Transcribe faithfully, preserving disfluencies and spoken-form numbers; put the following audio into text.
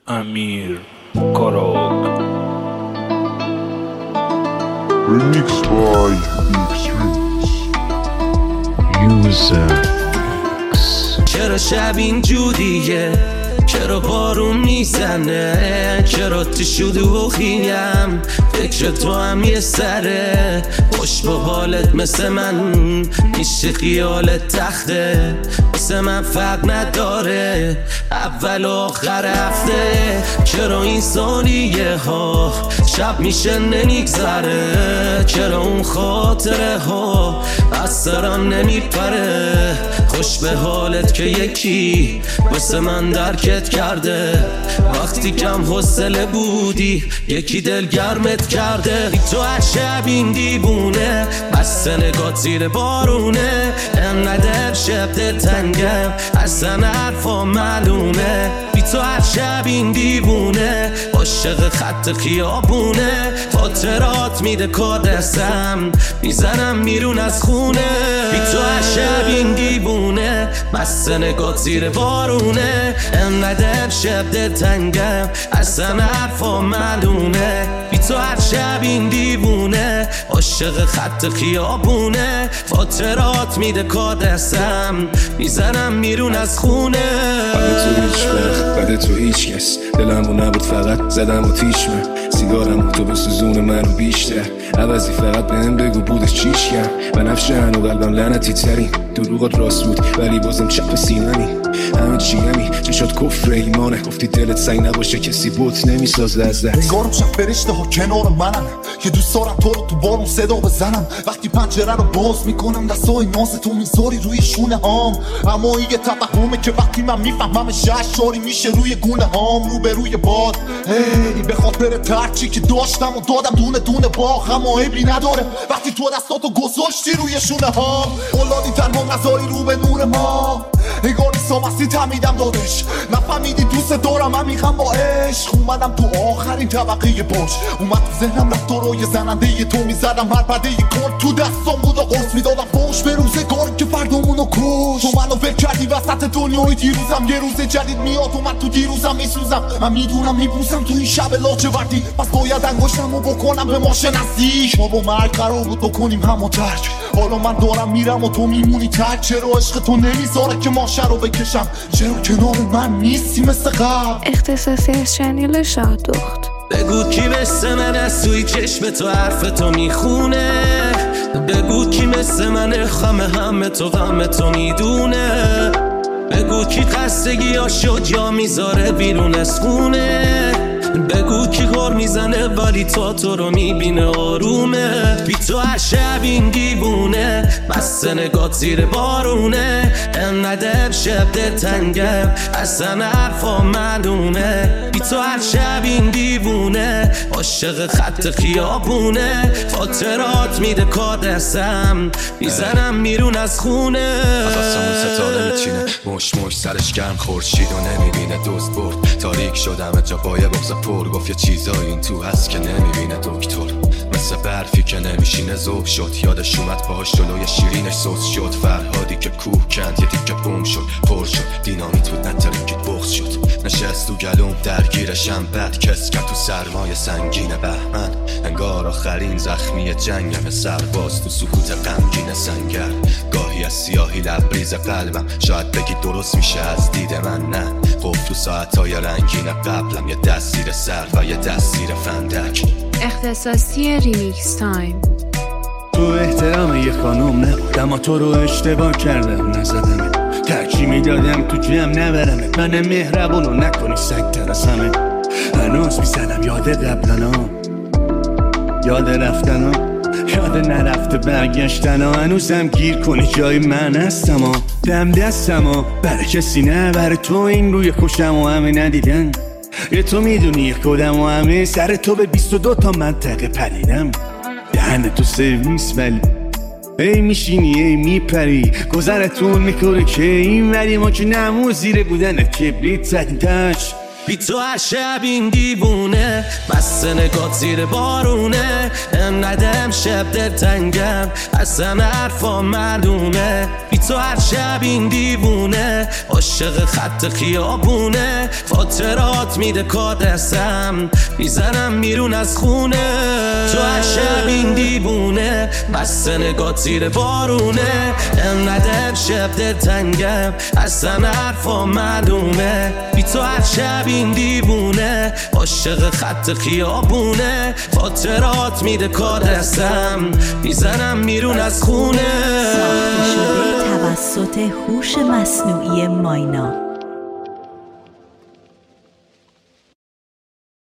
امیر کاراک. Remix by X-Rings. User X. چرا شب اینجوریه؟ چرا بارون میزنه؟ چرا تو شلوغیم؟ فکر تو هم یه سره. خوش به حالت مثل من میشه خیالت تخته. واسه من فرق نداره اول و آخر هفته. چرا این ثانیه ها شب میشه نمیگذره؟ چرا اون خاطره ها از سرم نمیپره؟ خوش به حالت که یکی واسه من درکت کرده. وقتی کم حوصله بودی یکی دلگرمت کرده. بی تو هر شب این دیوونه بسته نگات زیر بارونه. انقدر شب دل تنگم اصلا حرفا معلومه. بی تو هر شب این دیوونه عاشق خط خیابونه. خاطرات میده کادستم میزنم میرون از خونه. بی تو هر شب این دیوونه بسته نگات زیر بارونه. انقدر شب دل تنگم اصلا حرفا معلومه. بی تو هر شب این دیوونه عاشق خط خیابونه. خاطرات میده کادستم میزنم میرون از خونه. بعد تو هیچ وقت بعد تو هیچ کس دلمو نبود فقط زدم و تیشمه. سیگارم تو بسوزون منو بیشتر عوضی فقط بهم بگو بودش چیش کم. و نفش هنو قلبم لعنتی ترین دروغات راست بود ولی بازم چپ سینمی. همه چی همی چشات کفر ایمانه. گفتی دلت سنگ نباشه کسی بوت نمیسازه از دست. انگارم شب فرشته ها کنار منم که دوست دارم تو رو تو بارون صدا بزنم. وقتی پنجره رو باز میکنم دستای ناز تو میذاری روی شونه هام. اما این یه توهمه که وقتی من میفهمم شهشاری میشه روی گونه هام. رو به روی باد ای به خاطر ترچی که داشتم و دادم دونه دونه باغ. اما عیبی نداره وقتی تو دستاتو گذاشتی روی شونه هام. اولادی تنها نزاری رو به نور ما. انگار نیستم اصلی تمیدم دادش. نفهمیدی دوست دارم عمیقم با عشق. اومدم تو آخرین طبقه باش. اومد تو ذهنم رفتارای زننده ی تو میزدم هر پرده ی کن تو دستم بود و قرص میدادم فوش به روزگاری که فردامونو کش. تو منو ول کردی وسط دنیای دیروزم. یه روز جدید میاد و من تو دیروزم میسوزم. من میدونم میبوسم تو این شب لاجوردی. پس باید انگشتمو بکنم به ماشه نزدیک. ما با مرگ قرار بود بکنیم همو ترک. حالا من دارم میرم و تو میمونی ترک. چرا عشق تو نمیذاره که ماشه رو بکشم؟ چرا کنار من نیستی مثل قبل؟ اختصاصی از چنل شادخت. بگو کی مثل من از توی چشم تو حرف تو میخونه. بگو کی مثل من خم همه تو غم تو میدونه. بگو کی خستگی ها شد یا میذاره بیرون از خونه. بگو کی غار میزنه ولی تا تو رو میبینه آرومه. بی تو هر شب این دیوونه بسته نگات زیر بارونه. انقدر شب دل تنگم اصلا حرفا معلومه. بی تو هر شب این دیوونه عاشق خط خیابونه. خاطرات میده کادستم میزنم میرون از خونه. از آسمون ستاره میچینه مش مش سرش گرم خورشید و نمیبینه. دوست برد تاریک شدم جا با یه بغض پر. گفت یه چیزایی این تو هست که نمیبینه دکتر. مثل برفی که نمیشینه ذوب شد. یادش اومد باهاش جلوی شیرینش سوس شد. فرهادی که کوه کند یه تیکه بوم شد پر شد. دینامیت بود نترکید بغض شد. نشست تو گلوم درگیرشم بد کس کرد تو سرمایه سنگین بهمن. انگار آخرین زخمی جنگم سرباز تو سکوت غمگین سنگر. گاهی از سیاهی لبریز قلبم شاید بگی درست میشه از دید من نه. قفل تو ساعتهای رنگین قبلم یه دست زیر سر و یه دست زیر فندک. اختصاصی ریمیکس تایم. تو احترام یه خانوم نبود اما تو رو اشتباه کردم نزدم. ترجیح میدادم تو جمع نبرمت. من مهربونو نکنی سگ ترسمه. هنوز میزنم یاد قبلنا یاد رفتنا یاد نرفته برگشتن ها. هنوزم گیر کنی جای من هستم ها. دم دستم ها برای کسی نه برای تو این روی خوشم و همه ندیدن. یه تو میدونی خودم و همه سر تو به بیست و دو تا منطقه پریدم. دهن تو سرویس ولی ای میشینی ای میپری. گذرتون میکنه که این ولی ما که نمو زیر بودن کبریت زدیدش. بی تو هر شب این دیوونه بسته نگات زیر بارونه انقدر امشب دلتنگم اصلا حرفا معلومه بی تو هر شب این دیوونه عاشق خط خیابونه خاطرات میده کادستم میزنم میرون از خونه تو هر شب این دیوونه بسته نگات زیر بارونه انقدر امشب دلتنگم اصلا حرفا معلومه بی تو هر شب این دیوونه عاشق خط خیابونه خاطرات میده کادستم میزنم میرون از خونه ساخته شده توسط هوش مصنوعی ماینا.